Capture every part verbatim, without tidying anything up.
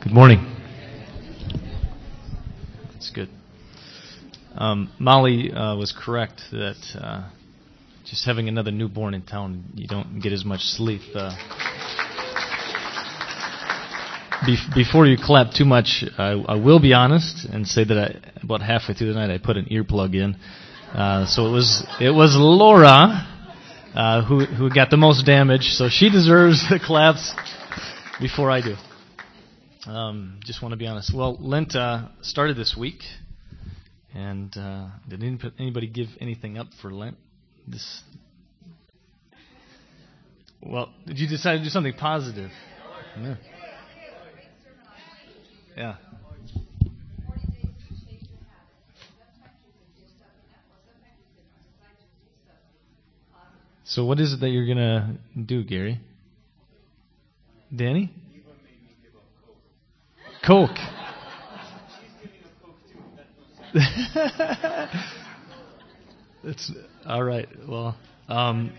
Good morning. That's good. Um, Molly uh, was correct that uh, just having another newborn in town, you don't get as much sleep. Uh, be- before you clap too much, I, I will be honest and say that I, about halfway through the night I put an earplug in. Uh, so it was it was Laura uh, who who got the most damage, so she deserves the claps before I do. Um, just want to be honest. Well, Lent uh, started this week, and uh, did anybody give anything up for Lent? This. Well, did you decide to do something positive? Yeah. Yeah. So what is it that you're going to do, Gary? Danny? Coke. That's all right. Well, um,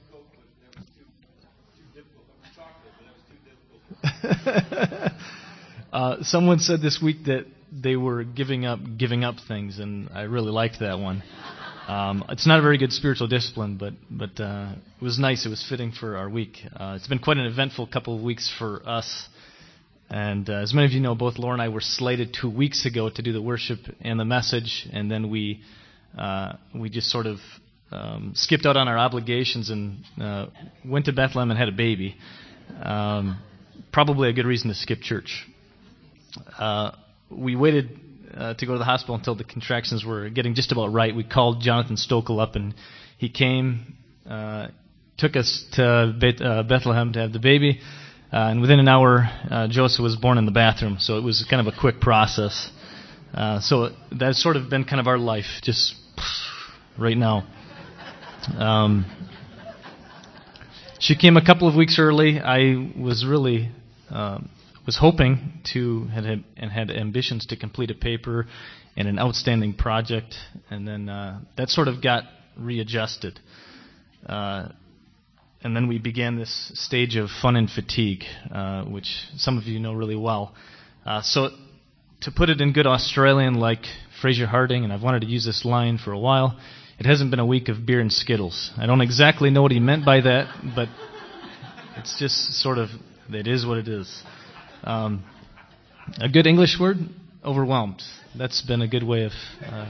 uh, someone said this week that they were giving up giving up things, and I really liked that one. Um, it's not a very good spiritual discipline, but but uh, it was nice. It was fitting for our week. Uh, it's been quite an eventful couple of weeks for us. And uh, as many of you know, both Laura and I were slated two weeks ago to do the worship and the message, and then we uh, we just sort of um, skipped out on our obligations and uh, went to Bethlehem and had a baby. Um, probably a good reason to skip church. Uh, we waited uh, to go to the hospital until the contractions were getting just about right. We called Jonathan Stokel up, and he came, uh, took us to Beth- uh, Bethlehem to have the baby. Uh, and within an hour, uh, Joseph was born in the bathroom, so it was kind of a quick process. Uh, so that's sort of been kind of our life, just right now. Um, she came a couple of weeks early. I was really um, was hoping to had and had ambitions to complete a paper and an outstanding project, and then uh, that sort of got readjusted. Uh, And then we began this stage of fun and fatigue, uh, which some of you know really well. Uh, so to put it in good Australian, like Fraser Harding, and I've wanted to use this line for a while, it hasn't been a week of beer and Skittles. I don't exactly know what he meant by that, but it's just sort of, it is what it is. Um, a good English word, overwhelmed. That's been a good way of, uh,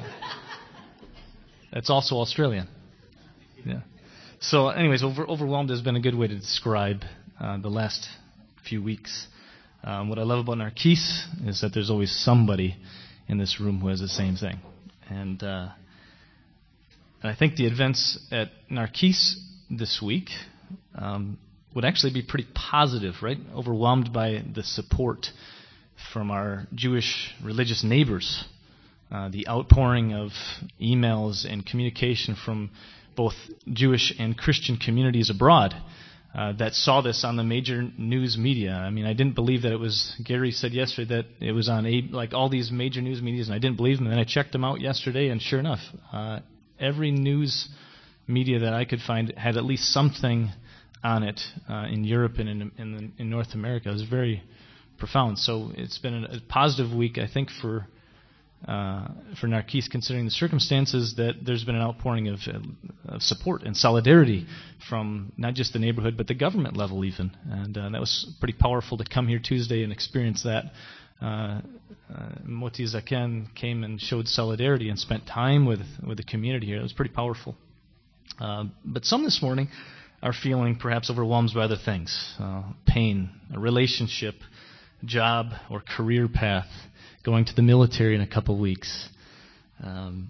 that's also Australian. Yeah. So anyways, over, overwhelmed has been a good way to describe uh, the last few weeks. Um, what I love about Narcisse is that there's always somebody in this room who has the same thing. And, uh, and I think the events at Narcisse this week um, would actually be pretty positive, right? Overwhelmed by the support from our Jewish religious neighbors. Uh, the outpouring of emails and communication from both Jewish and Christian communities abroad uh, that saw this on the major news media. I mean, I didn't believe that it was, Gary said yesterday that it was on a, like all these major news medias, and I didn't believe them. And then I checked them out yesterday, and sure enough, uh, every news media that I could find had at least something on it uh, in Europe and in, in, in North America. It was very profound. So it's been a, a positive week, I think, for Uh, for Narcisse, considering the circumstances, that there's been an outpouring of, uh, of support and solidarity from not just the neighborhood, but the government level even. And uh, that was pretty powerful to come here Tuesday and experience that. Uh, uh, Moti Zaken came and showed solidarity and spent time with, with the community here. It was pretty powerful. Uh, but some this morning are feeling perhaps overwhelmed by other things. Uh, pain, a relationship, job, or career path. Going to the military in a couple of weeks, um,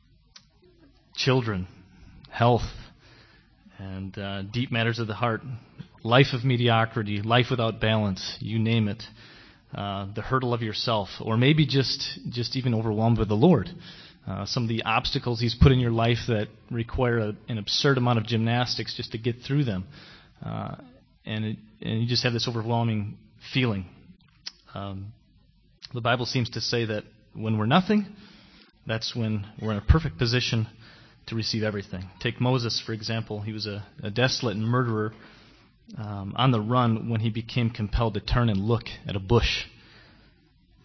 children, health, and uh, deep matters of the heart, life of mediocrity, life without balance, you name it, uh, the hurdle of yourself, or maybe just, just even overwhelmed with the Lord. Uh, some of the obstacles He's put in your life that require a, an absurd amount of gymnastics just to get through them. Uh, and, it, and you just have this overwhelming feeling. Um, The Bible seems to say that when we're nothing, that's when we're in a perfect position to receive everything. Take Moses, for example. He was a, a desolate murderer um, on the run when he became compelled to turn and look at a bush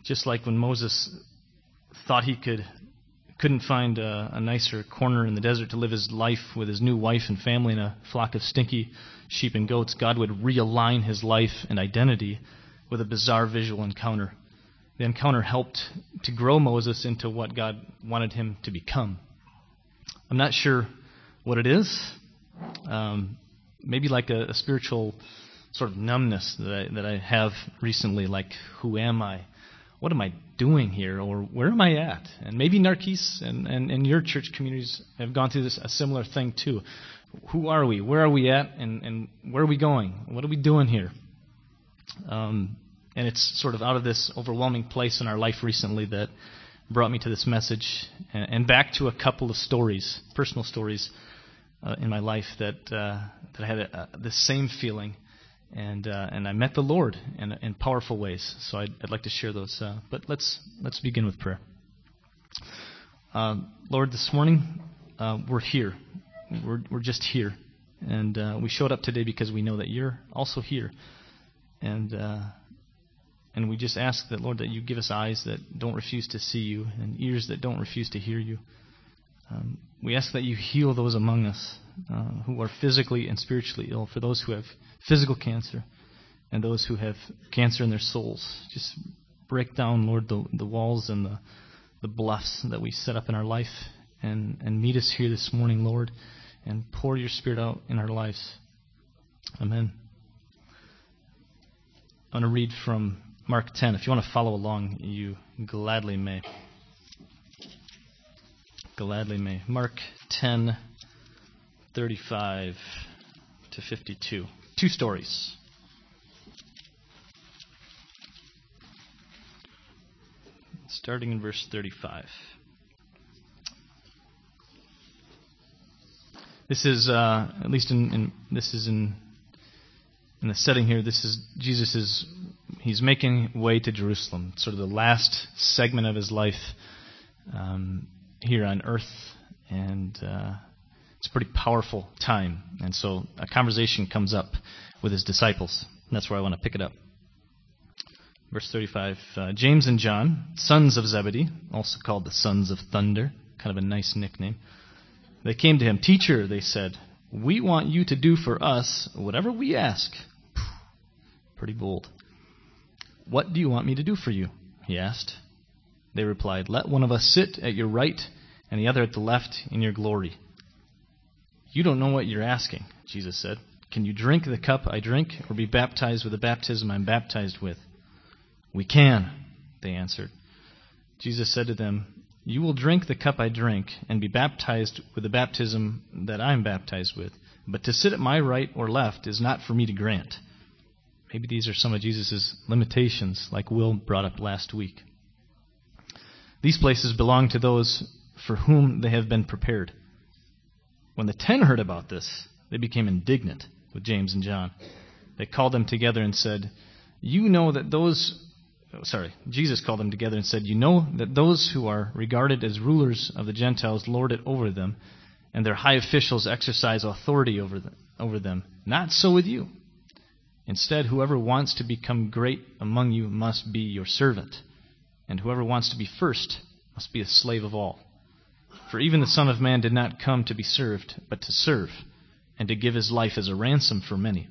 Just like when Moses thought he could, couldn't find a, a nicer corner in the desert to live his life with his new wife and family and a flock of stinky sheep and goats, God would realign his life and identity with a bizarre visual encounter. The encounter helped to grow Moses into what God wanted him to become. I'm not sure what it is. Um, maybe like a, a spiritual sort of numbness that I, that I have recently, like, who am I? What am I doing here? Or where am I at? And maybe Narcisse and, and, and your church communities have gone through this a similar thing too. Who are we? Where are we at? And, and where are we going? What are we doing here? Um, and it's sort of out of this overwhelming place in our life recently that brought me to this message and, and back to a couple of stories, personal stories uh, in my life that uh, that I had a, a, the same feeling. And uh, and I met the Lord in, in powerful ways. So I'd, I'd like to share those. Uh, but let's let's begin with prayer. Uh, Lord, this morning uh, we're here. We're we're just here, and uh, we showed up today because we know that you're also here. And uh, and we just ask that, Lord, that you give us eyes that don't refuse to see you and ears that don't refuse to hear you. Um, we ask that you heal those among us uh, who are physically and spiritually ill, for those who have physical cancer and those who have cancer in their souls. Just break down, Lord, the, the walls and the, the bluffs that we set up in our life and, and meet us here this morning, Lord, and pour your Spirit out in our lives. Amen. I'm going to read from Mark ten. If you want to follow along, you gladly may. Gladly may. Mark ten, thirty-five to fifty-two. Two stories. Starting in verse thirty-five. This is, uh, at least in, in this is in in the setting here. This is Jesus is he's making way to Jerusalem. Sort of the last segment of his life um, here on earth, and uh, it's a pretty powerful time. And so a conversation comes up with his disciples. And that's where I want to pick it up. Verse thirty-five, uh, James and John, sons of Zebedee, also called the sons of thunder, kind of a nice nickname. They came to him. Teacher, they said, we want you to do for us whatever we ask. Pretty bold. What do you want me to do for you? He asked. They replied, let one of us sit at your right and the other at the left in your glory. You don't know what you're asking, Jesus said. Can you drink the cup I drink or be baptized with the baptism I'm baptized with? We can, they answered. Jesus said to them, you will drink the cup I drink and be baptized with the baptism that I'm baptized with. But to sit at my right or left is not for me to grant. Maybe these are some of Jesus' limitations, like Will brought up last week. These places belong to those for whom they have been prepared. When the ten heard about this, they became indignant with James and John. They called them together and said, you know that those... Oh, sorry, Jesus called them together and said, you know that those who are regarded as rulers of the Gentiles lord it over them, and their high officials exercise authority over them. Over them. Not so with you. Instead, whoever wants to become great among you must be your servant, and whoever wants to be first must be a slave of all. For even the Son of Man did not come to be served, but to serve, and to give his life as a ransom for many.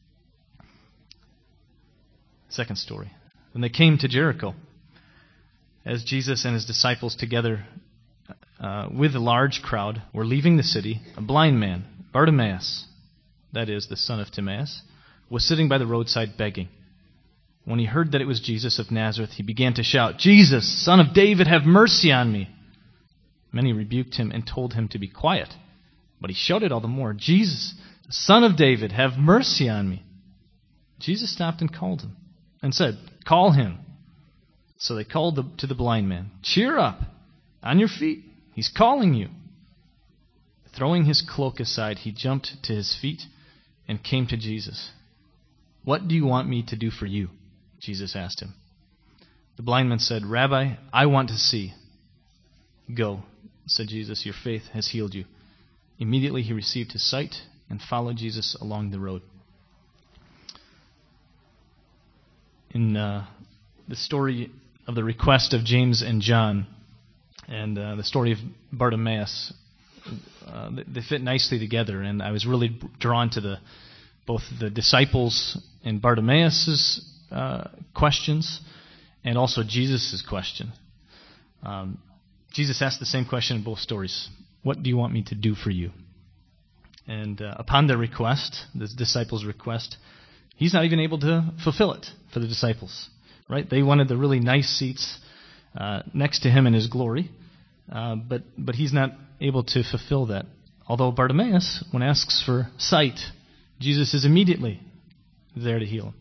Second story. When they came to Jericho, as Jesus and his disciples together uh, with a large crowd were leaving the city, a blind man, Bartimaeus, that is, the son of Timaeus, was sitting by the roadside begging. When he heard that it was Jesus of Nazareth, he began to shout, Jesus, Son of David, have mercy on me. Many rebuked him and told him to be quiet. But he shouted all the more, Jesus, Son of David, have mercy on me. Jesus stopped and called him and said, call him. So they called the, to the blind man, cheer up, on your feet, he's calling you. Throwing his cloak aside, he jumped to his feet and came to Jesus. What do you want me to do for you? Jesus asked him. The blind man said, Rabbi, I want to see. Go, said Jesus, your faith has healed you. Immediately he received his sight and followed Jesus along the road. In uh, the story of the request of James and John and uh, the story of Bartimaeus, uh, they fit nicely together, and I was really drawn to the both the disciples and Bartimaeus' uh, questions and also Jesus' question. Um, Jesus asked the same question in both stories. What do you want me to do for you? And uh, upon their request, the disciples' request, he's not even able to fulfill it for the disciples. Right? They wanted the really nice seats uh, next to him in his glory, uh, but but he's not able to fulfill that. Although Bartimaeus, when asks for sight, Jesus is immediately there to heal him.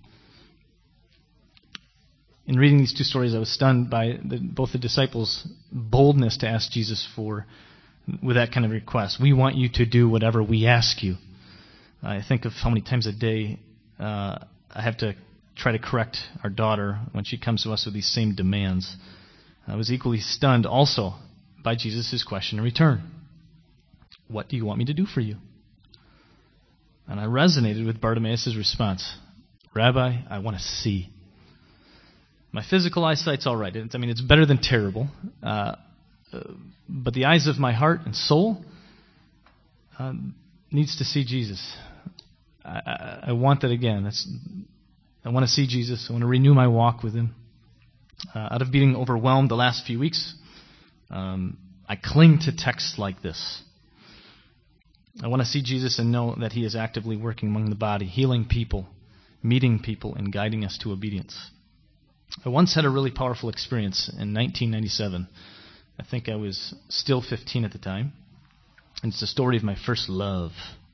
In reading these two stories, I was stunned by the, both the disciples' boldness to ask Jesus for, with that kind of request. We want you to do whatever we ask you. I think of how many times a day uh, I have to try to correct our daughter when she comes to us with these same demands. I was equally stunned also by Jesus' question in return. What do you want me to do for you? And I resonated with Bartimaeus' response. Rabbi, I want to see. My physical eyesight's all right. It's, I mean, it's better than terrible. Uh, uh, but the eyes of my heart and soul uh, needs to see Jesus. I, I, I want that again. That's, I want to see Jesus. I want to renew my walk with him. Uh, out of being overwhelmed the last few weeks, um, I cling to texts like this. I want to see Jesus and know that he is actively working among the body, healing people, meeting people, and guiding us to obedience. I once had a really powerful experience in nineteen ninety-seven. I think I was still fifteen at the time. And it's the story of my first love.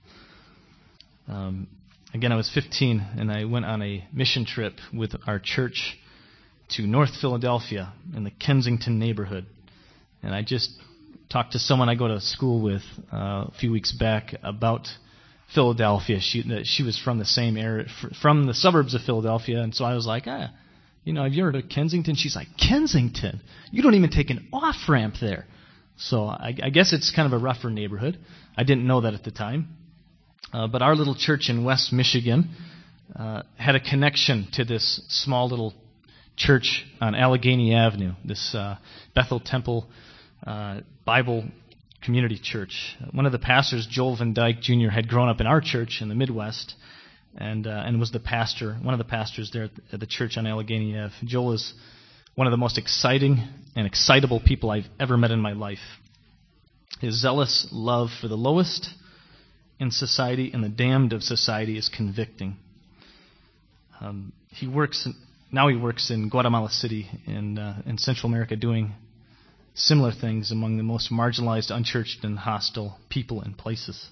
Um, again, I was fifteen, and I went on a mission trip with our church to North Philadelphia in the Kensington neighborhood. And I just talked to someone I go to school with uh, a few weeks back about Philadelphia. She that she was from the same area, from the suburbs of Philadelphia, and so I was like, ah, you know, have you heard of Kensington? She's like, Kensington? You don't even take an off-ramp there. So I, I guess it's kind of a rougher neighborhood. I didn't know that at the time. Uh, but our little church in West Michigan uh, had a connection to this small little church on Allegheny Avenue, this uh, Bethel Temple uh, Bible Community Church. One of the pastors, Joel Van Dyke Junior, had grown up in our church in the Midwest, and uh, and was the pastor, one of the pastors there at the, at the church on Allegheny Ave. Joel is one of the most exciting and excitable people I've ever met in my life. His zealous love for the lowest in society and the damned of society is convicting. Um, he works in, now he works in Guatemala City in uh, in Central America, doing similar things among the most marginalized, unchurched, and hostile people and places.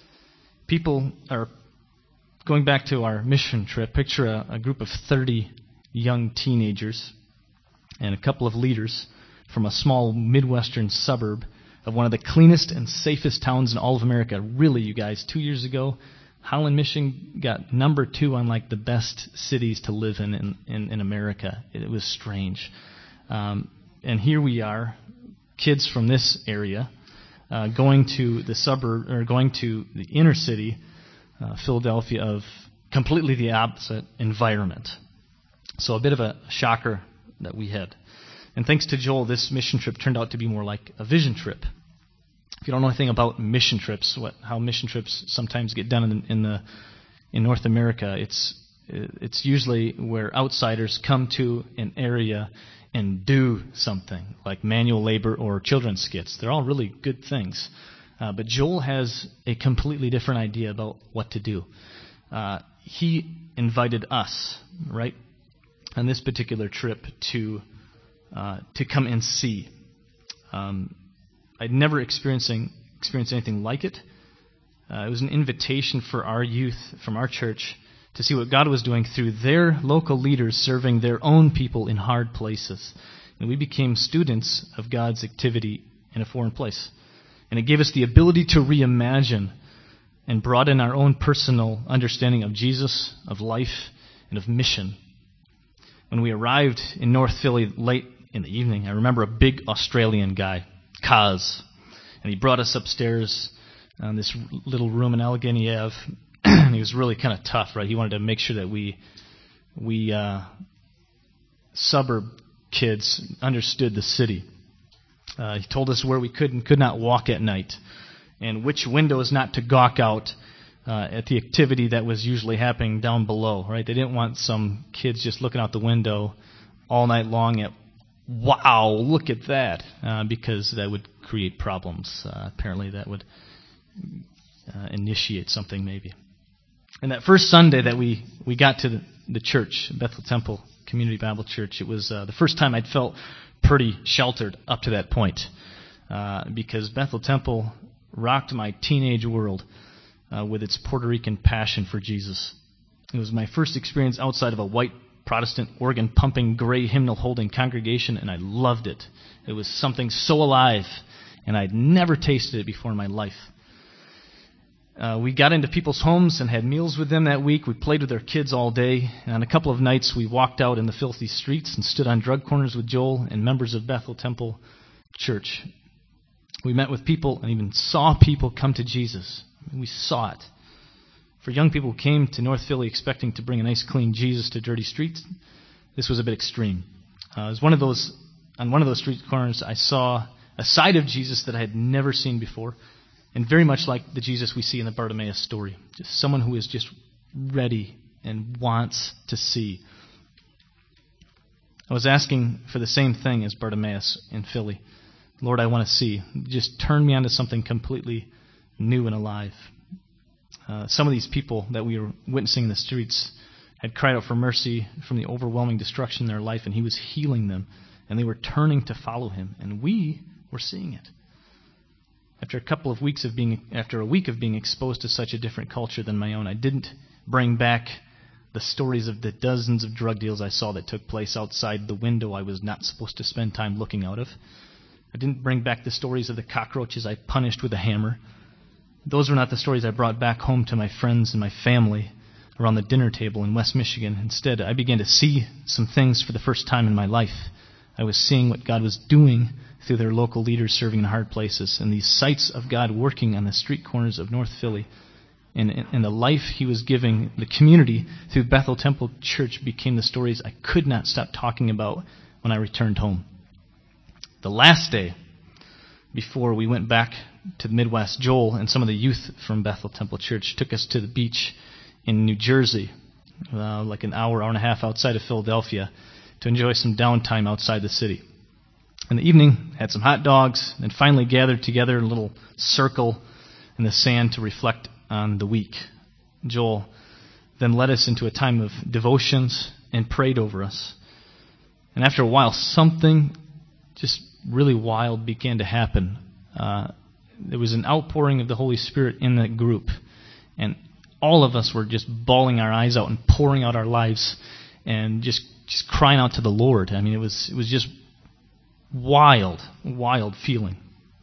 People are going back to our mission trip. Picture a, a group of thirty young teenagers and a couple of leaders from a small Midwestern suburb of one of the cleanest and safest towns in all of America. Really, you guys, two years ago, Holland, Michigan got number two on like the best cities to live in in, in, in America. It was strange. Um, and here we are, kids from this area, uh, going to the suburb or going to the inner city, uh, Philadelphia, of completely the opposite environment. So a bit of a shocker that we had. And thanks to Joel, this mission trip turned out to be more like a vision trip. If you don't know anything about mission trips, what how mission trips sometimes get done in, in the in North America, it's it's usually where outsiders come to an area and do something like manual labor or children's skits. They're all really good things. Uh, but Joel has a completely different idea about what to do. Uh, he invited us, right, on this particular trip to uh, to come and see. Um, I'd never experiencing experienced anything like it. Uh, it was an invitation for our youth from our church to see what God was doing through their local leaders serving their own people in hard places. And we became students of God's activity in a foreign place. And it gave us the ability to reimagine and broaden our own personal understanding of Jesus, of life, and of mission. When we arrived in North Philly late in the evening, I remember a big Australian guy, Kaz, and he brought us upstairs on this little room in Allegheny Ave. And he was really kind of tough, right? He wanted to make sure that we we uh, suburb kids, understood the city. Uh, he told us where we could and could not walk at night, and which windows not to gawk out uh, at the activity that was usually happening down below. Right? They didn't want some kids just looking out the window all night long at, wow, look at that, uh, because that would create problems. Uh, apparently, that would uh, initiate something maybe. And that first Sunday that we, we got to the, the church, Bethel Temple Community Bible Church, it was uh, the first time I'd felt pretty sheltered up to that point, uh, because Bethel Temple rocked my teenage world uh, with its Puerto Rican passion for Jesus. It was my first experience outside of a white Protestant organ-pumping, gray hymnal-holding congregation, and I loved it. It was something so alive, and I'd never tasted it before in my life. Uh, we got into people's homes and had meals with them that week. We played with their kids all day. And on a couple of nights, we walked out in the filthy streets and stood on drug corners with Joel and members of Bethel Temple Church. We met with people and even saw people come to Jesus. We saw it. For young people who came to North Philly expecting to bring a nice, clean Jesus to dirty streets, this was a bit extreme. Uh, it was one of those, on one of those street corners, I saw a side of Jesus that I had never seen before. And very much like the Jesus we see in the Bartimaeus story. Just someone who is just ready and wants to see. I was asking for the same thing as Bartimaeus in Philly. Lord, I want to see. Just turn me onto something completely new and alive. Uh, some of these people that we were witnessing in the streets had cried out for mercy from the overwhelming destruction in their life, and he was healing them. And they were turning to follow him. And we were seeing it. After a couple of weeks of being, after a week of being exposed to such a different culture than my own, I didn't bring back the stories of the dozens of drug deals I saw that took place outside the window I was not supposed to spend time looking out of. I didn't bring back the stories of the cockroaches I punished with a hammer. Those were not the stories I brought back home to my friends and my family around the dinner table in West Michigan. Instead, I began to see some things for the first time in my life. I was seeing what God was doing through their local leaders serving in hard places, and these sights of God working on the street corners of North Philly, and, and the life he was giving the community through Bethel Temple Church became the stories I could not stop talking about when I returned home. The last day before we went back to the Midwest, Joel and some of the youth from Bethel Temple Church took us to the beach in New Jersey, uh, like an hour, hour and a half outside of Philadelphia, to enjoy some downtime outside the city. In the evening, had some hot dogs, and finally gathered together in a little circle in the sand to reflect on the week. Joel then led us into a time of devotions and prayed over us. And after a while, something just really wild began to happen. Uh, there was an outpouring of the Holy Spirit in that group, and all of us were just bawling our eyes out and pouring out our lives and just just crying out to the Lord. I mean, it was it was just wild, wild feeling.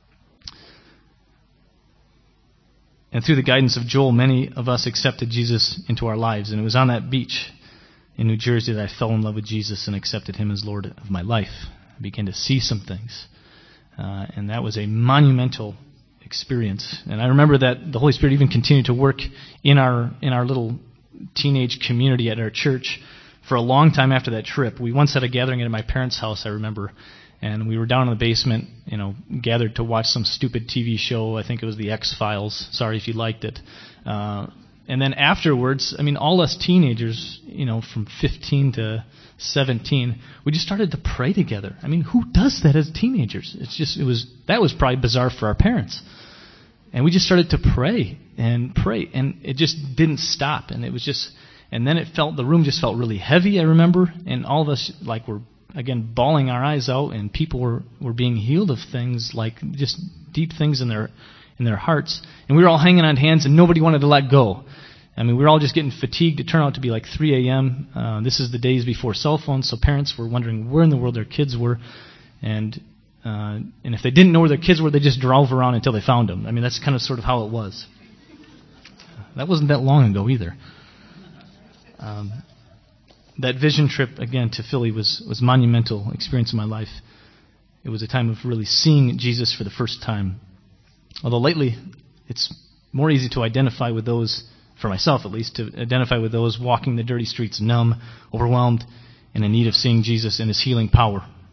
And through the guidance of Joel, many of us accepted Jesus into our lives. And it was on that beach in New Jersey that I fell in love with Jesus and accepted him as Lord of my life. I began to see some things. Uh, and that was a monumental experience. And I remember that the Holy Spirit even continued to work in our in our little teenage community at our church for a long time after that trip. We once had a gathering at my parents' house, I remember. And we were down in the basement, you know, gathered to watch some stupid T V show. I think it was the X-Files. Sorry if you liked it. Uh, and then afterwards, I mean, all us teenagers, you know, from fifteen to seventeen, we just started to pray together. I mean, who does that as teenagers? It's just, it was, that was probably bizarre for our parents. And we just started to pray and pray, and it just didn't stop. And it was just, and then it felt, the room just felt really heavy, I remember. And all of us, like, were again, bawling our eyes out, and people were, were being healed of things, like just deep things in their in their hearts. And we were all hanging on hands, and nobody wanted to let go. I mean, we were all just getting fatigued. It turned out to be like three a.m. Uh, this is the days before cell phones, so parents were wondering where in the world their kids were. And uh, and if they didn't know where their kids were, they just drove around until they found them. I mean, that's kind of sort of how it was. That wasn't that long ago either. Um That vision trip, again, to Philly was, was a monumental experience in my life. It was a time of really seeing Jesus for the first time. Although lately, it's more easy to identify with those, for myself at least, to identify with those walking the dirty streets numb, overwhelmed, and in need of seeing Jesus and his healing power.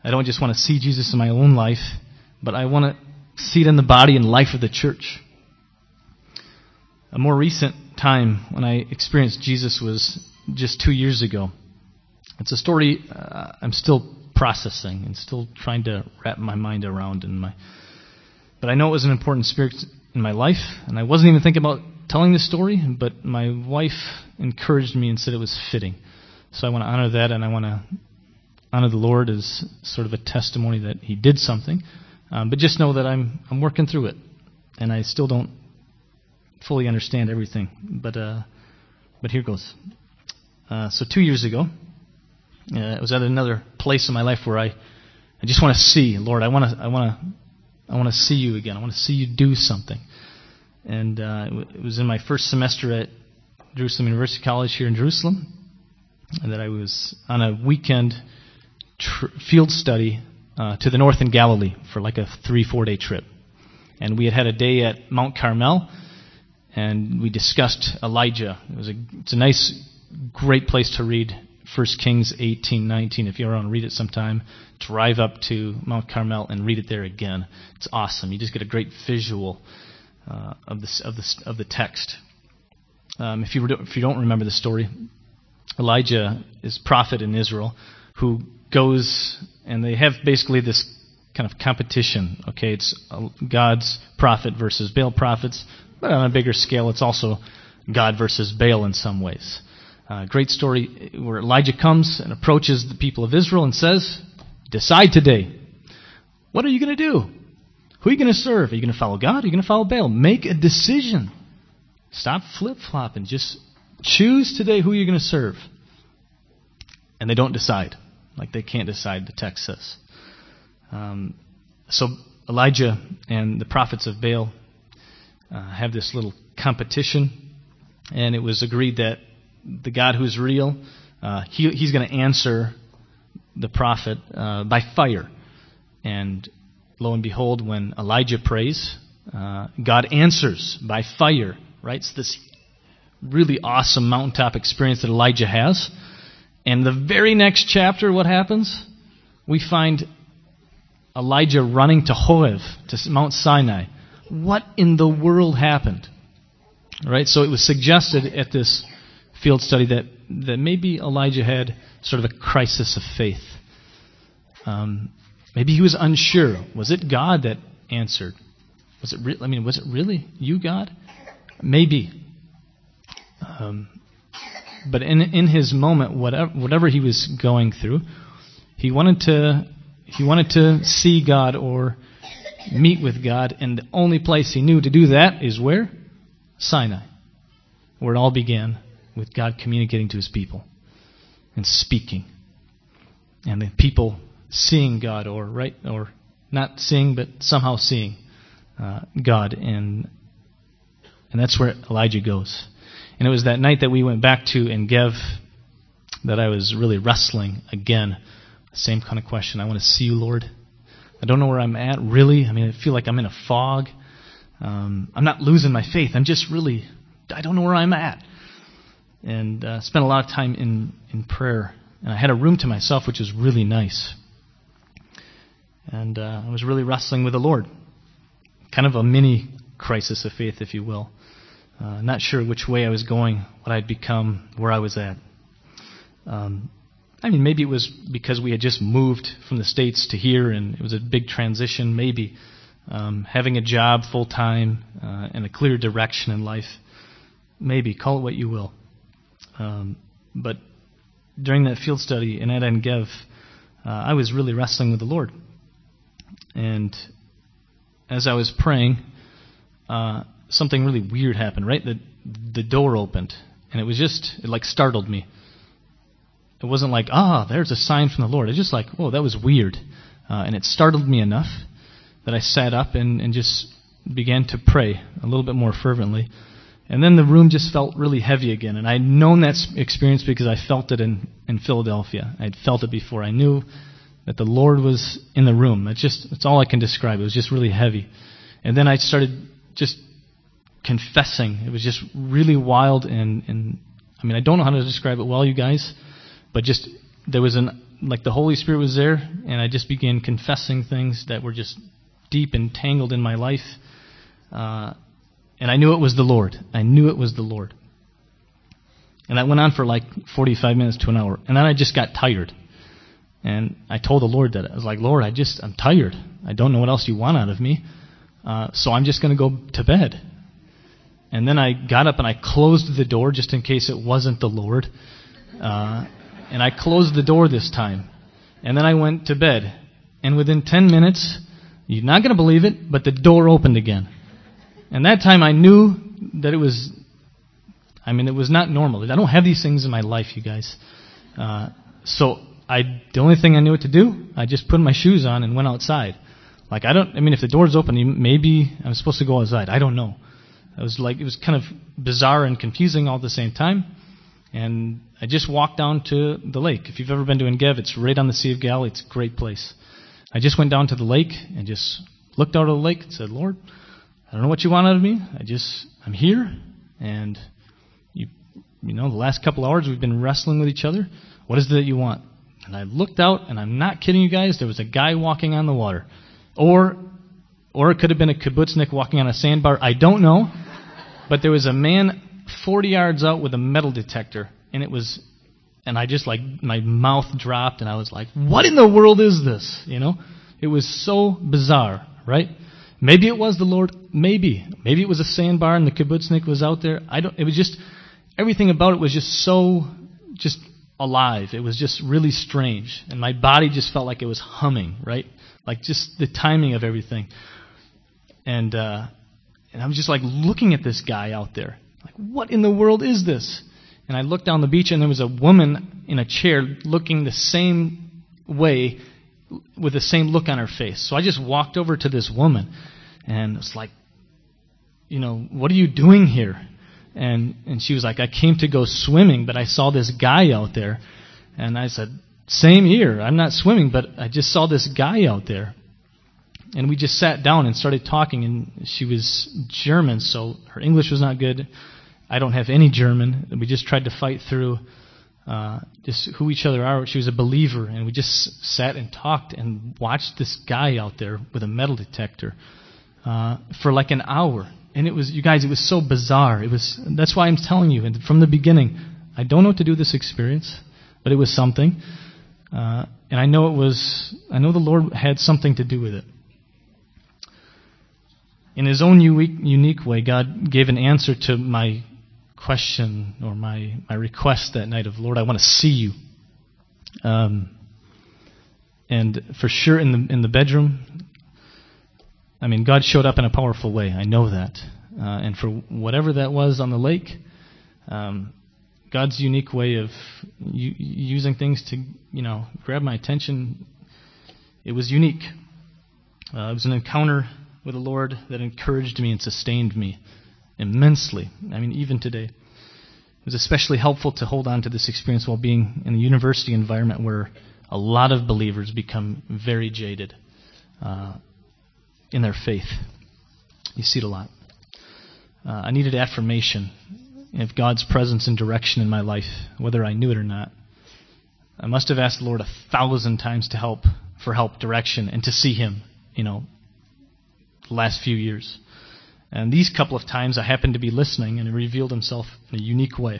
I don't just want to see Jesus in my own life, but I want to see it in the body and life of the church. A more recent time when I experienced Jesus was just two years ago. It's a story uh, I'm still processing and still trying to wrap my mind around. In my, but I know it was an important spirit in my life, and I wasn't even thinking about telling the story, but my wife encouraged me and said it was fitting. So I want to honor that, and I want to honor the Lord as sort of a testimony that He did something. Um, but just know that I'm I'm working through it, and I still don't fully understand everything. But uh, but here goes. Uh, so two years ago, uh, I was at another place in my life where I, I just want to see, Lord, I want to I want to I want to see You again. I want to see You do something. And uh, it was in my first semester at Jerusalem University College here in Jerusalem, and that I was on a weekend tr- field study uh, to the north in Galilee for like a three, four-day trip. And we had had a day at Mount Carmel, and we discussed Elijah. It was a, it's a nice, great place to read First Kings eighteen, nineteen. If you ever want to read it sometime, drive up to Mount Carmel and read it there again. It's awesome. You just get a great visual Uh, of the of the of the text. Um, if you if you don't remember the story, Elijah is prophet in Israel who goes, and they have basically this kind of competition. Okay, it's God's prophet versus Baal prophets, but on a bigger scale, it's also God versus Baal in some ways. Uh, great story where Elijah comes and approaches the people of Israel and says, "Decide today. What are you going to do? Who are you going to serve? Are you going to follow God? Or are you going to follow Baal? Make a decision. Stop flip-flopping. Just choose today who you're going to serve." And they don't decide. Like they can't decide, the text says. Um, so Elijah and the prophets of Baal uh, have this little competition. And it was agreed that the God who's real, uh, he, he's going to answer the prophet uh, by fire. And lo and behold, when Elijah prays, uh, God answers by fire, right? It's this really awesome mountaintop experience that Elijah has. And the very next chapter, what happens? We find Elijah running to Horeb, to Mount Sinai. What in the world happened? Right? So it was suggested at this field study that, that maybe Elijah had sort of a crisis of faith. Um Maybe he was unsure. Was it God that answered? Was it? Re- I mean, was it really you, God? Maybe. Um, but in in his moment, whatever whatever he was going through, he wanted to he wanted to see God or meet with God, and the only place he knew to do that is where? Sinai, where it all began with God communicating to His people and speaking, and the people seeing God, or right, or not seeing, but somehow seeing uh, God, and and that's where Elijah goes. And it was that night that we went back to En Gev that I was really wrestling again. Same kind of question. I want to see You, Lord. I don't know where I'm at, really. I mean, I feel like I'm in a fog. Um, I'm not losing my faith. I'm just really, I don't know where I'm at. And uh, spent a lot of time in, in prayer. And I had a room to myself, which was really nice. And uh, I was really wrestling with the Lord. Kind of a mini crisis of faith, if you will. Uh, not sure which way I was going, what I'd become, where I was at. Um, I mean, maybe it was because we had just moved from the States to here, and it was a big transition. Maybe um, having a job full-time uh, and a clear direction in life. Maybe, call it what you will. Um, but during that field study in En Gev, uh, I was really wrestling with the Lord. And as I was praying, uh, something really weird happened, right? The, the door opened, and it was just, it like startled me. It wasn't like, ah, there's a sign from the Lord. It was just like, whoa, that was weird. Uh, and it startled me enough that I sat up and, and just began to pray a little bit more fervently. And then the room just felt really heavy again. And I'd known that experience because I felt it in, in Philadelphia. I'd felt it before. I knew that the Lord was in the room. That's just, that's all I can describe. It was just really heavy. And then I started just confessing. It was just really wild, and, and I mean, I don't know how to describe it well, you guys, but just, there was an like the Holy Spirit was there, and I just began confessing things that were just deep and tangled in my life. Uh, and I knew it was the Lord. I knew it was the Lord. And that went on for like forty-five minutes to an hour. And then I just got tired. And I told the Lord that. I was like, Lord, I just, I'm tired. I don't know what else you want out of me. Uh, so I'm just going to go to bed. And then I got up and I closed the door just in case it wasn't the Lord. Uh, and I closed the door this time. And then I went to bed. And within ten minutes, you're not going to believe it, but the door opened again. And that time I knew that it was, I mean, it was not normal. I don't have these things in my life, you guys. Uh, so I, the only thing I knew what to do, I just put my shoes on and went outside. Like, I don't, I mean, if the door's open, maybe I'm supposed to go outside. I don't know. It was like, it was kind of bizarre and confusing all at the same time. And I just walked down to the lake. If you've ever been to Engev, it's right on the Sea of Galilee. It's a great place. I just went down to the lake and just looked out of the lake and said, Lord, I don't know what you want out of me. I just, I'm here. And, you you know, the last couple hours we've been wrestling with each other. What is it that you want? And I looked out, and I'm not kidding you guys, there was a guy walking on the water. Or or it could have been a kibbutznik walking on a sandbar. I don't know. But there was a man forty yards out with a metal detector. And it was, and I just like, my mouth dropped, and I was like, what in the world is this? You know? It was so bizarre, right? Maybe it was the Lord. Maybe. Maybe it was a sandbar and the kibbutznik was out there. I don't, it was just, everything about it was just so, just alive. It was just really strange. And my body just felt like it was humming, right? Like just the timing of everything. And, uh, and I was just like looking at this guy out there. Like, what in the world is this? And I looked down the beach, and there was a woman in a chair looking the same way, with the same look on her face. So I just walked over to this woman, and it's like, you know, what are you doing here? And and she was like, I came to go swimming, but I saw this guy out there. And I said, same here. I'm not swimming, but I just saw this guy out there. And we just sat down and started talking, and she was German, so her English was not good. I don't have any German. We just tried to fight through uh, just who each other are. She was a believer, and we just sat and talked and watched this guy out there with a metal detector uh, for like an hour. And it was, you guys, it was so bizarre. It was. That's why I'm telling you, and from the beginning, I don't know what to do with this experience, but it was something. Uh, and I know it was, I know the Lord had something to do with it. In His own unique, unique way, God gave an answer to my question or my, my request that night of, Lord, I want to see you. Um, and for sure in the in the bedroom, I mean, God showed up in a powerful way. I know that. Uh, and for whatever that was on the lake, um, God's unique way of u- using things to, you know, grab my attention, it was unique. Uh, it was an encounter with the Lord that encouraged me and sustained me immensely. I mean, even today. It was especially helpful to hold on to this experience while being in a university environment where a lot of believers become very jaded uh, in their faith. You see it a lot. Uh, I needed affirmation of God's presence and direction in my life, whether I knew it or not. I must have asked the Lord a thousand times to help, for help, direction, and to see Him, you know, the last few years. And these couple of times I happened to be listening, and He revealed Himself in a unique way.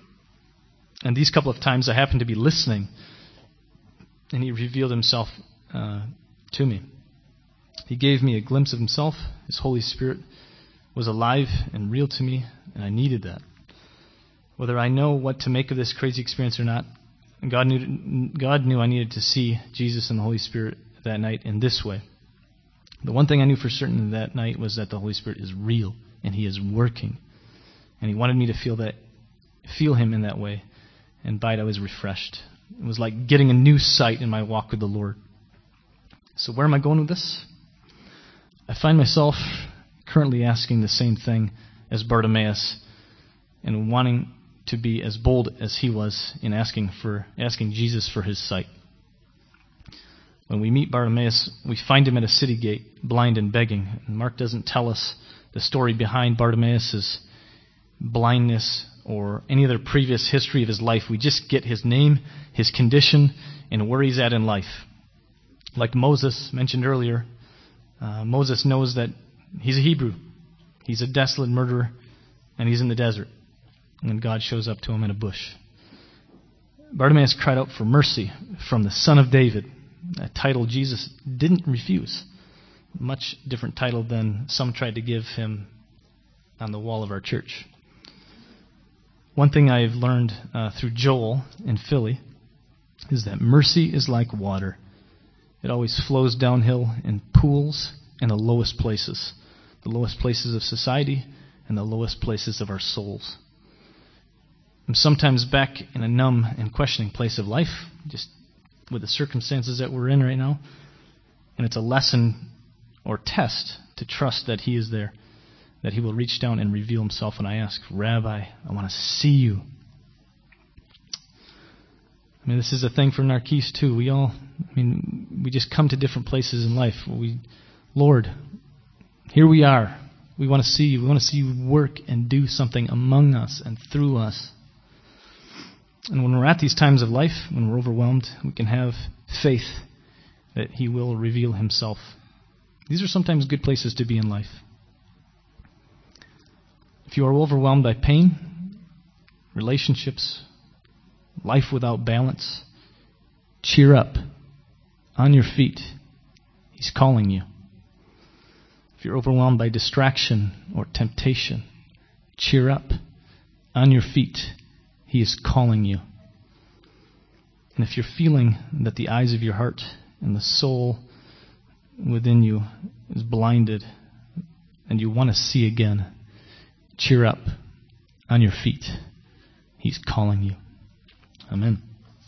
And these couple of times I happened to be listening, and He revealed Himself uh, to me. He gave me a glimpse of Himself. His Holy Spirit was alive and real to me, and I needed that. Whether I know what to make of this crazy experience or not, God knew, God knew I needed to see Jesus and the Holy Spirit that night in this way. The one thing I knew for certain that night was that the Holy Spirit is real and He is working. And He wanted me to feel that, feel Him in that way. And by it I was refreshed. It was like getting a new sight in my walk with the Lord. So where am I going with this? I find myself currently asking the same thing as Bartimaeus and wanting to be as bold as he was in asking for asking Jesus for his sight. When we meet Bartimaeus, we find him at a city gate, blind and begging. And Mark doesn't tell us the story behind Bartimaeus' blindness or any other previous history of his life. We just get his name, his condition, and where he's at in life. Like Moses mentioned earlier, uh, Moses knows that he's a Hebrew. He's a desolate murderer, and he's in the desert. And God shows up to him in a bush. Bartimaeus cried out for mercy from the Son of David, a title Jesus didn't refuse. Much different title than some tried to give him on the wall of our church. One thing I've learned uh, through Joel in Philly is that mercy is like water. It always flows downhill in pools in the lowest places, the lowest places of society and the lowest places of our souls. I'm sometimes back in a numb and questioning place of life, just with the circumstances that we're in right now. And it's a lesson or test to trust that He is there, that He will reach down and reveal Himself when I ask, Rabbi, I want to see you. I mean, this is a thing for Narcisse too. We all, I mean, we just come to different places in life. We, Lord, here we are. We want to see you. We want to see you work and do something among us and through us. And when we're at these times of life, when we're overwhelmed, we can have faith that He will reveal Himself. These are sometimes good places to be in life. If you are overwhelmed by pain, relationships, life without balance, cheer up. On your feet. He's calling you. If you're overwhelmed by distraction or temptation, cheer up. On your feet. He is calling you. And if you're feeling that the eyes of your heart and the soul within you is blinded and you want to see again, cheer up. On your feet. He's calling you. Amen.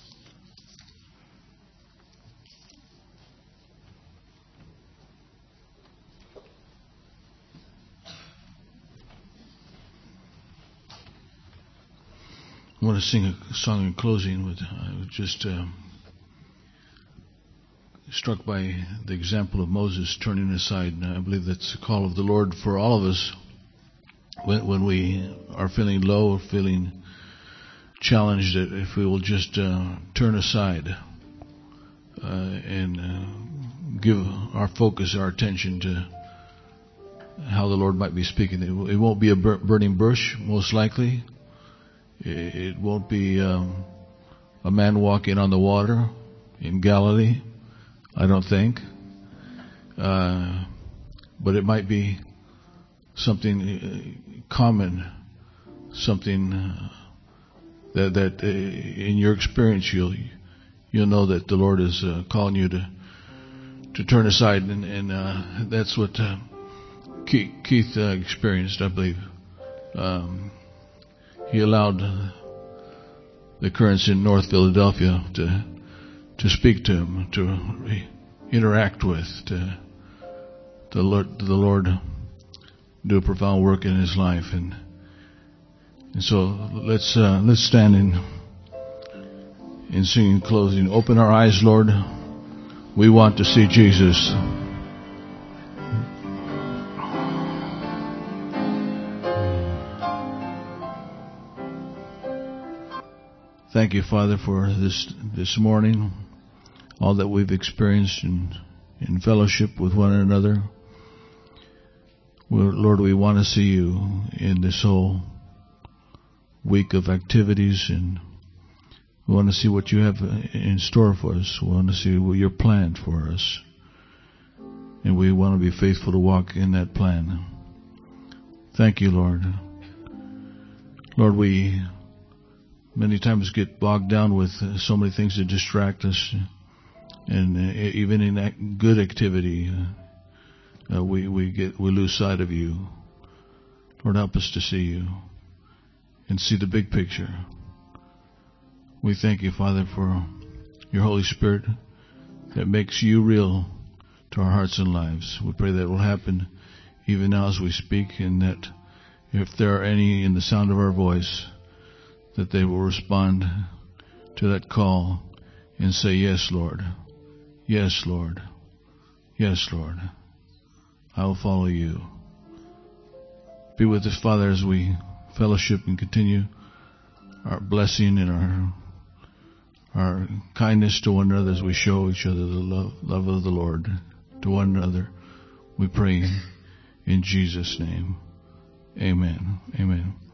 I want to sing a song in closing. With I was just uh, struck by the example of Moses turning aside. And I believe that's the call of the Lord for all of us when, when we are feeling low or feeling challenged. That if we will just uh, turn aside uh, and uh, give our focus, our attention to how the Lord might be speaking. It, it won't be a bur- burning bush, most likely. It won't be um, a man walking on the water in Galilee, I don't think. Uh, but it might be something common, something uh, that, that uh, in your experience you'll you'll know that the Lord is uh, calling you to to turn aside, and, and uh, that's what uh, Keith, Keith uh, experienced, I believe. Um, He allowed the currents in North Philadelphia to to speak to him, to re- interact with, to, to Lord, the Lord do a profound work in his life, and and so let's uh, let's stand in in singing closing. Open our eyes, Lord. We want to see Jesus. Thank you, Father, for this this morning, all that we've experienced in, in fellowship with one another. Well, Lord, we want to see you in this whole week of activities, and we want to see what you have in store for us. We want to see what your plan for us, and we want to be faithful to walk in that plan. Thank you, Lord. Lord, we many times get bogged down with uh, so many things that distract us, and uh, even in that good activity, uh, uh, we we get we lose sight of you. Lord, help us to see you and see the big picture. We thank you, Father, for your Holy Spirit that makes you real to our hearts and lives. We pray that will happen even now as we speak, and that if there are any in the sound of our voice, that they will respond to that call and say, yes, Lord. Yes, Lord. Yes, Lord. I will follow you. Be with us, Father, as we fellowship and continue our blessing and our our kindness to one another as we show each other the love, love of the Lord to one another. We pray in Jesus' name. Amen. Amen.